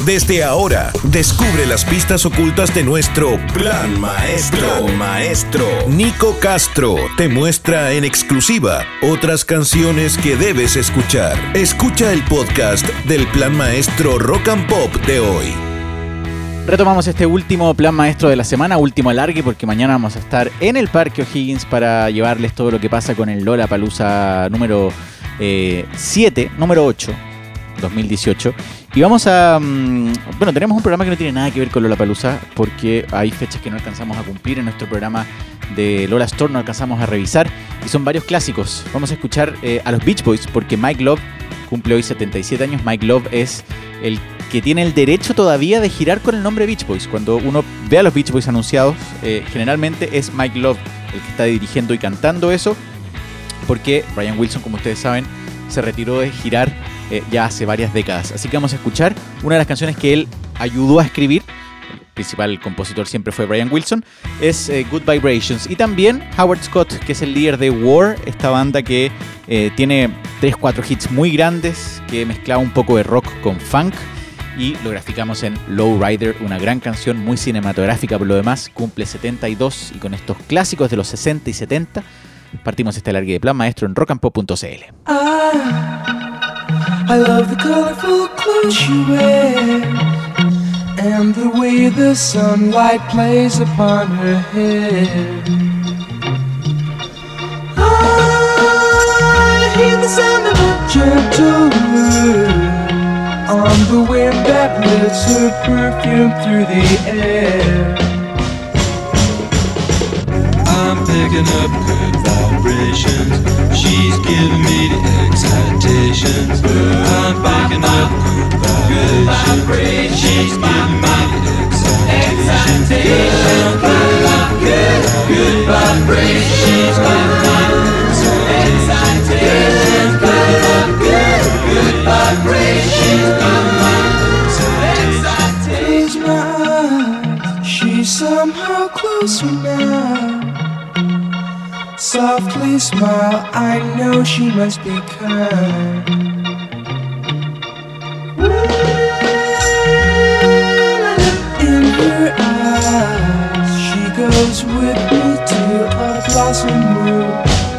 Desde ahora, descubre las pistas ocultas de nuestro Plan Maestro. Nico Castro te muestra en exclusiva otras canciones que debes escuchar. Escucha el podcast del Plan Maestro Rock and Pop de hoy. Retomamos este último Plan Maestro de la semana, último alargue, porque mañana vamos a estar en el Parque O'Higgins para llevarles todo lo que pasa con el Lollapalooza número 8, 2018. Y vamos a... tenemos un programa que no tiene nada que ver con Lollapalooza, porque hay fechas que no alcanzamos a cumplir en nuestro programa de Lola Store, no alcanzamos a revisar, y son varios clásicos. Vamos a escuchar a los Beach Boys, porque Mike Love cumple hoy 77 años. Mike Love es el que tiene el derecho todavía de girar con el nombre Beach Boys. Cuando uno ve a los Beach Boys anunciados, generalmente es Mike Love el que está dirigiendo y cantando eso, porque Brian Wilson, como ustedes saben, se retiró de girar ya hace varias décadas. Así que vamos a escuchar una de las canciones que él ayudó a escribir. El principal compositor siempre fue Brian Wilson. Es Good Vibrations. Y también Howard Scott, que es el líder de War, esta banda que tiene 3-4 hits muy grandes, que mezclaba un poco de rock con funk. Y lo graficamos en Lowrider, una gran canción muy cinematográfica por lo demás. Cumple 72 y con estos clásicos de los 60 y 70 partimos este alargue de Plan Maestro en rockandpop.cl. I love the colorful clothes she wears and the way the sunlight plays upon her hair. I hear the sound of a gentle word on the wind that lifts her perfume through the air. I'm picking up good vibrations. She's giving me the excitations. I'm picking up good vibrations. She's giving me the excitations. Good vibrations. She's giving me the excitations. Good vibrations. Close my eyes, she's somehow closer now. Softly smile, I know she must be kind. In her eyes, she goes with me to a blossom room.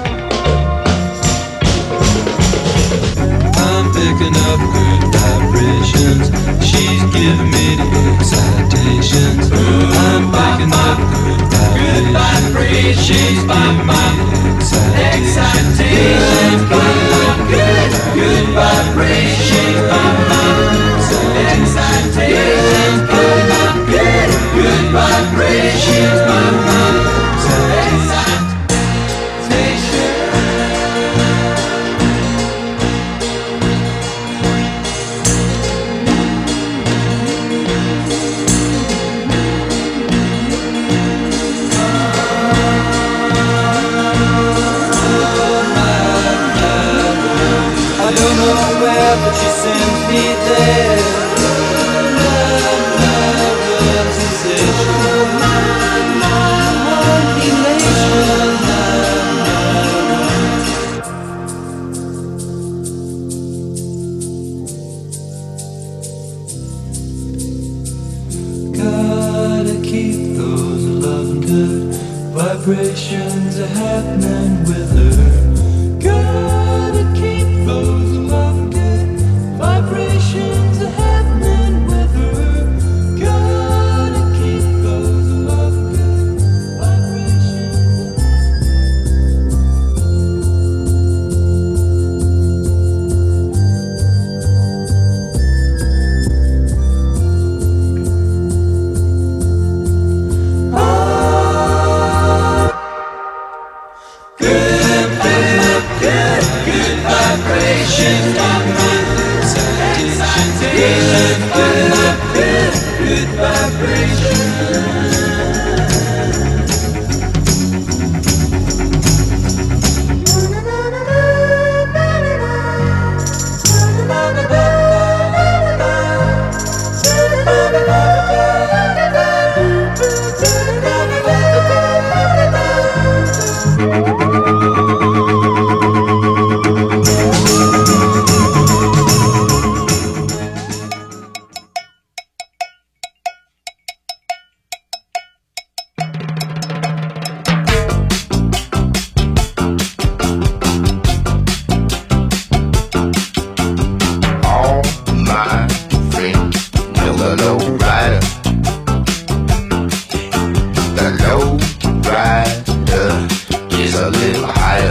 I'm picking up good vibrations. She's giving me the excitations. I'm picking up good vibrations. She's giving me the excitations. Good vibrations. Excitations. Good vibrations. But she sends me there. Gotta keep those loving good vibrations happening with her. Gotta keep those loving good vibrations are happening with her. Gotta keep those love good vibrations. Good vibrations. Good vibrations. drink. No, the low rider. The low rider is a little higher.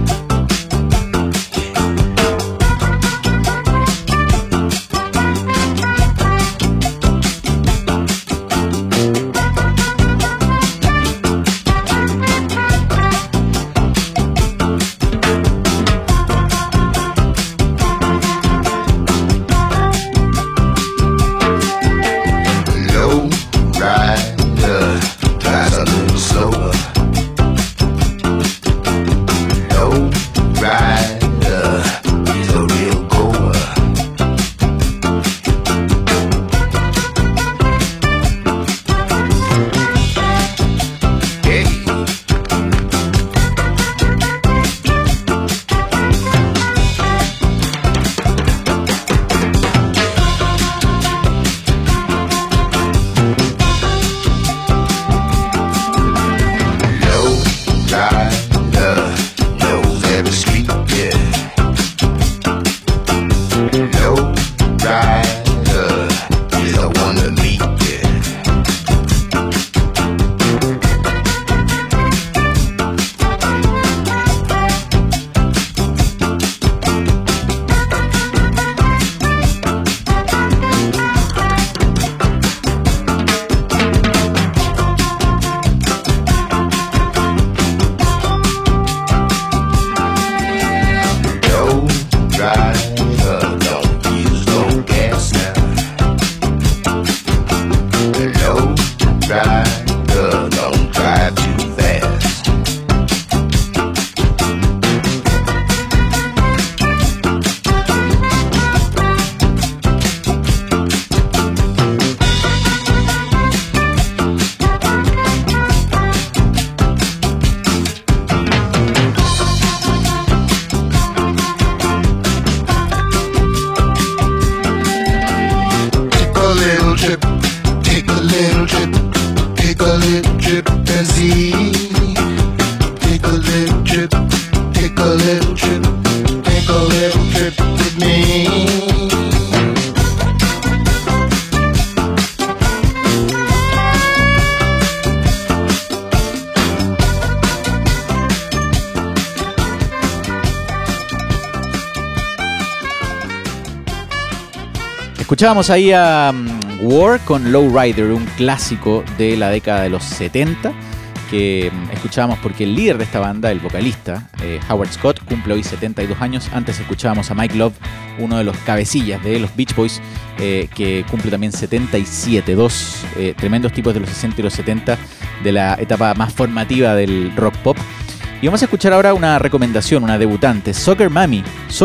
Escuchábamos ahí a War con Lowrider, un clásico de la década de los 70 que escuchábamos porque el líder de esta banda, el vocalista Howard Scott, cumple hoy 72 años. Antes escuchábamos a Mike Love, uno de los cabecillas de los Beach Boys, que cumple también 77. Dos tremendos tipos de los 60 y los 70, de la etapa más formativa del rock pop. Y vamos a escuchar ahora una recomendación, una debutante, Soccer Mommy,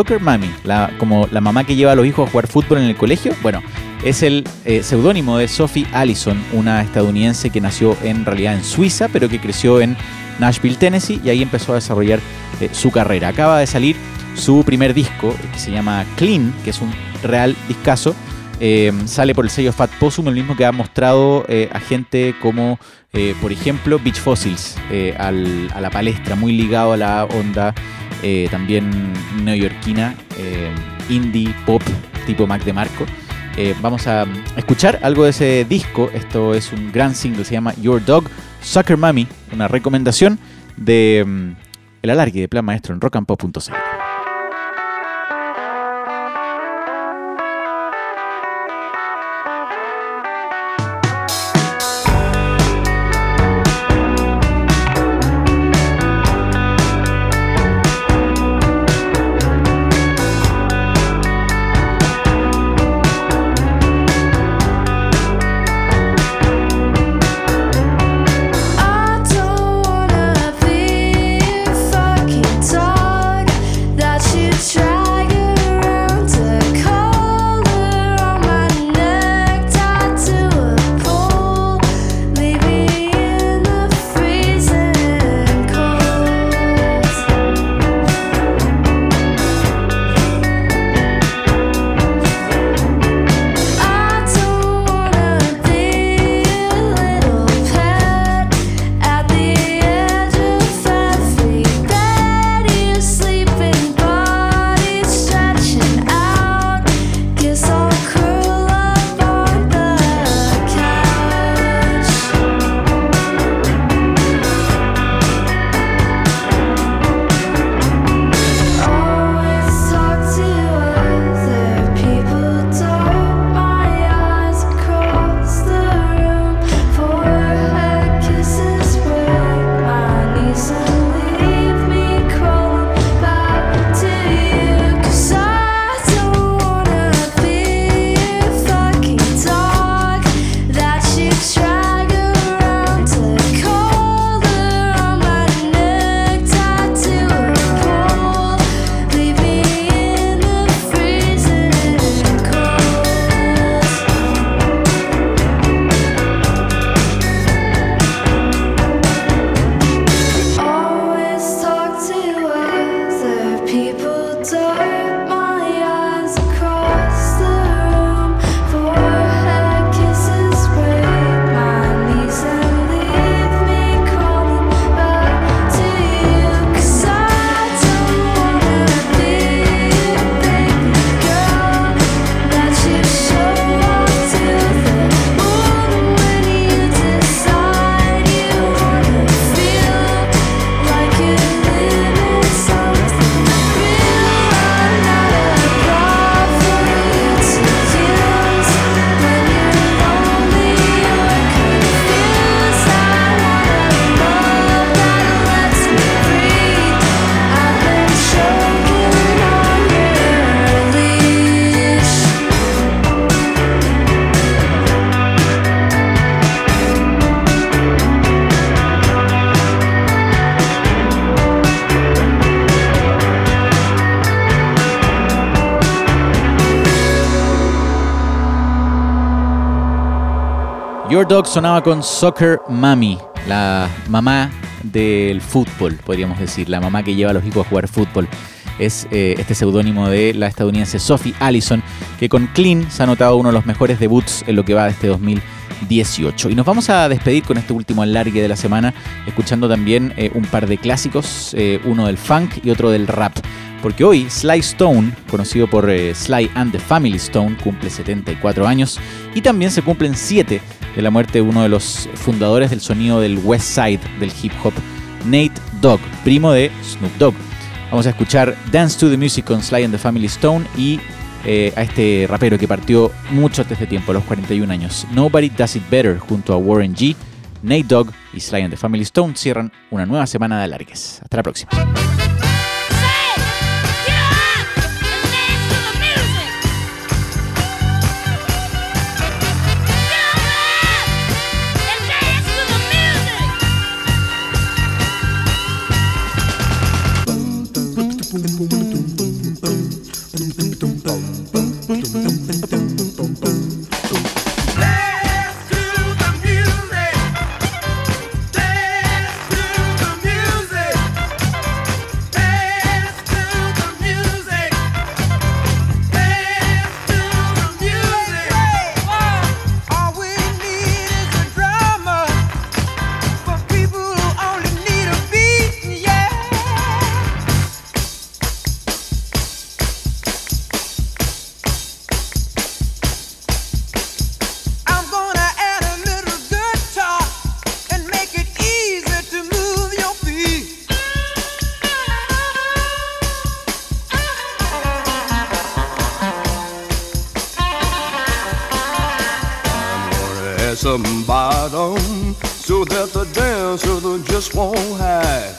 como la mamá que lleva a los hijos a jugar fútbol en el colegio. Bueno, es el seudónimo de Sophie Allison, una estadounidense que nació en realidad en Suiza, pero que creció en Nashville, Tennessee, y ahí empezó a desarrollar su carrera. Acaba de salir su primer disco, que se llama Clean, que es un real discazo. Sale por el sello Fat Possum, el mismo que ha mostrado a gente como, por ejemplo, Beach Fossils a la palestra, muy ligado a la onda también neoyorquina, indie, pop, tipo Mac DeMarco. Vamos a escuchar algo de ese disco. Esto es un gran single, se llama Your Dog, Soccer Mommy, una recomendación de el alargue de Plan Maestro en rockandpop.cl. I don't wanna be fucking tall. Your Dog sonaba con Soccer Mommy, la mamá del fútbol, podríamos decir, la mamá que lleva a los hijos a jugar fútbol. Es este seudónimo de la estadounidense Sophie Allison, que con Clean se ha notado uno de los mejores debuts en lo que va de este 2018. Y nos vamos a despedir con este último alargue de la semana, escuchando también un par de clásicos, uno del funk y otro del rap. Porque hoy Sly Stone, conocido por Sly and the Family Stone, cumple 74 años y también se cumplen 7 de la muerte de uno de los fundadores del sonido del West Side del hip hop, Nate Dogg, primo de Snoop Dogg. Vamos a escuchar Dance to the Music con Sly and the Family Stone y a este rapero que partió mucho antes de tiempo, a los 41 años. Nobody Does It Better junto a Warren G, Nate Dogg y Sly and the Family Stone cierran una nueva semana de alargues. Hasta la próxima. Some bottom so that the dancer just won't hide.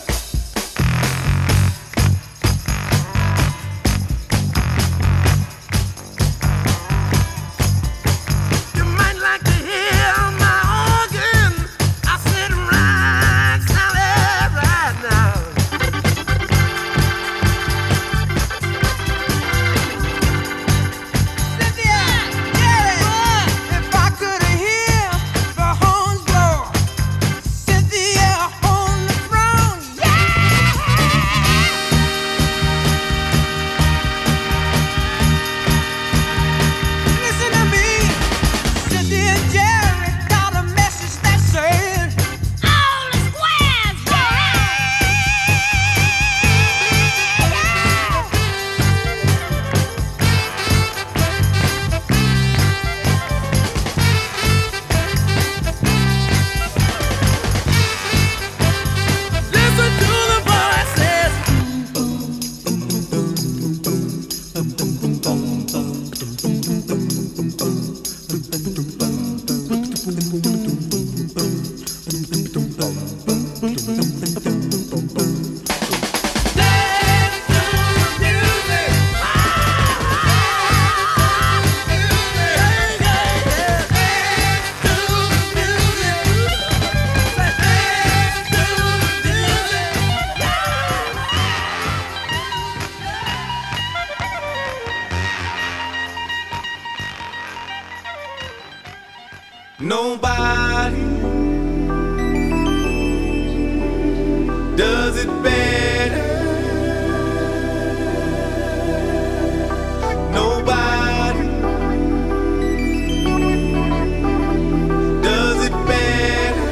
You might like to hear my organ. I said right, solid right now. Cynthia, Jerry, if I could hear the horns blow, Cynthia on the throne, yeah! Listen to me, Cynthia and Jerry got a message that said, all the squares, listen to the voices. Dance to the music. Nobody does it better. Nobody does it better.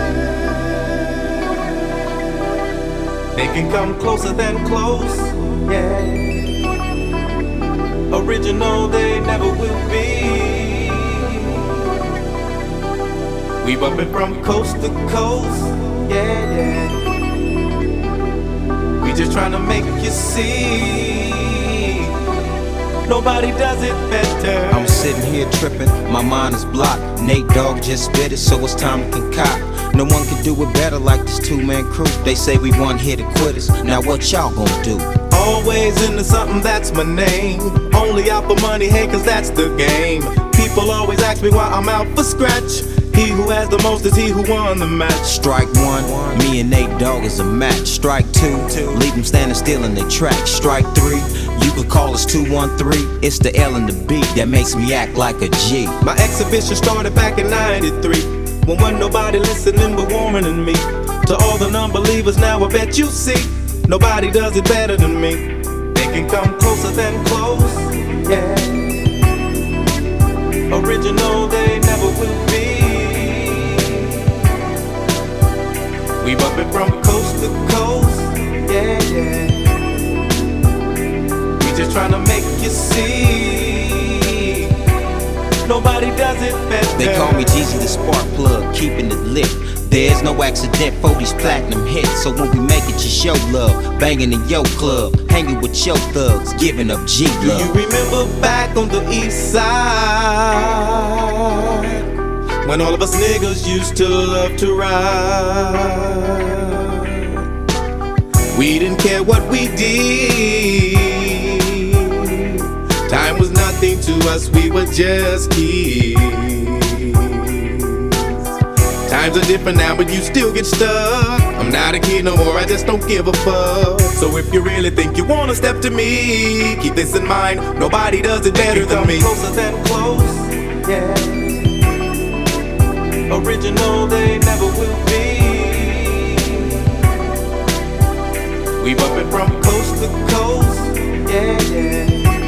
They can come closer than close, yeah. Original they never will be. We bumpin' from coast to coast, yeah, yeah. We just tryna make you see. Nobody does it better. I'm sitting here tripping, my mind is blocked. Nate Dogg just spit it, so it's time to concoct. No one can do it better like this two-man crew. They say we one hit quitters, now what y'all gonna do? Always into something, that's my name. Only out for money, hey, cause that's the game. People always ask me why I'm out for scratch. He who has the most is he who won the match. Strike one, me and Nate Dogg is a match. Strike two, leave them standing still in their track. Strike three, you could call us 213. It's the L and the B that makes me act like a G. My exhibition started back in '93. When wasn't nobody listening but warming than me. To all the non-believers now I bet you see, nobody does it better than me. They can come closer than close, yeah. Original they never will be. We bumpin' from coast to coast, yeah, yeah. We just tryna make you see, nobody does it better. They call me Jeezy the spark plug, keeping it lit. There's no accident for these platinum hits. So when we make it, just show love. Banging in your club, hanging with your thugs, giving up G love. Do you remember back on the east side, when all of us niggas used to love to ride? We didn't care what we did. Time was nothing to us, we were just kids. Times are different now, but you still get stuck. I'm not a kid no more, I just don't give a fuck. So if you really think you wanna step to me, keep this in mind, nobody does it better than me. Closer than close, yeah. Original they never will be. We bumpin' from coast to coast, yeah, yeah.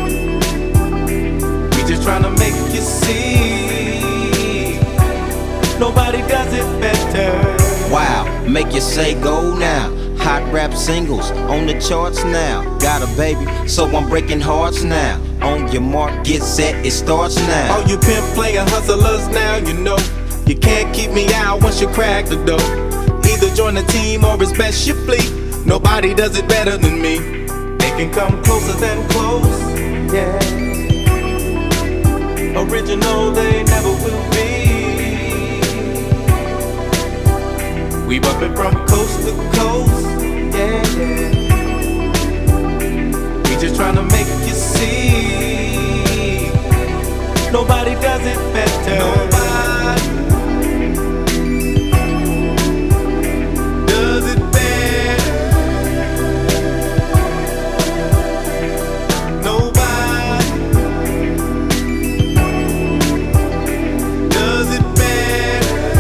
We just tryna make you see, nobody does it better. Wow, make you say go now. Hot rap singles on the charts now. Got a baby, so I'm breaking hearts now. On your mark, get set, it starts now. All you pimp playing hustlers now, you know you can't keep me out once you crack the door. Either join the team or it's best you flee. Nobody does it better than me. They can come closer than close, yeah. Original they never will be. We bumpin' from coast to coast, yeah, yeah. We just tryna make you see, nobody does it better. Nobody does it better. Nobody does it better.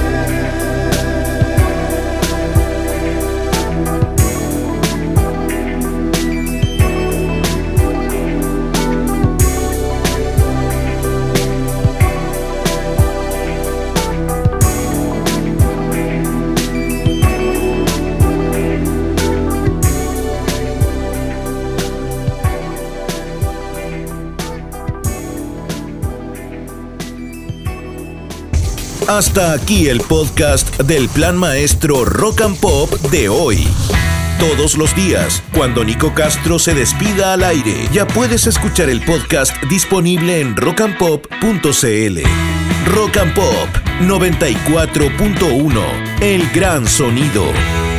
Hasta aquí el podcast del Plan Maestro Rock and Pop de hoy. Todos los días, cuando Nico Castro se despida al aire, ya puedes escuchar el podcast disponible en rockandpop.cl. Rock and Pop 94.1, el gran sonido.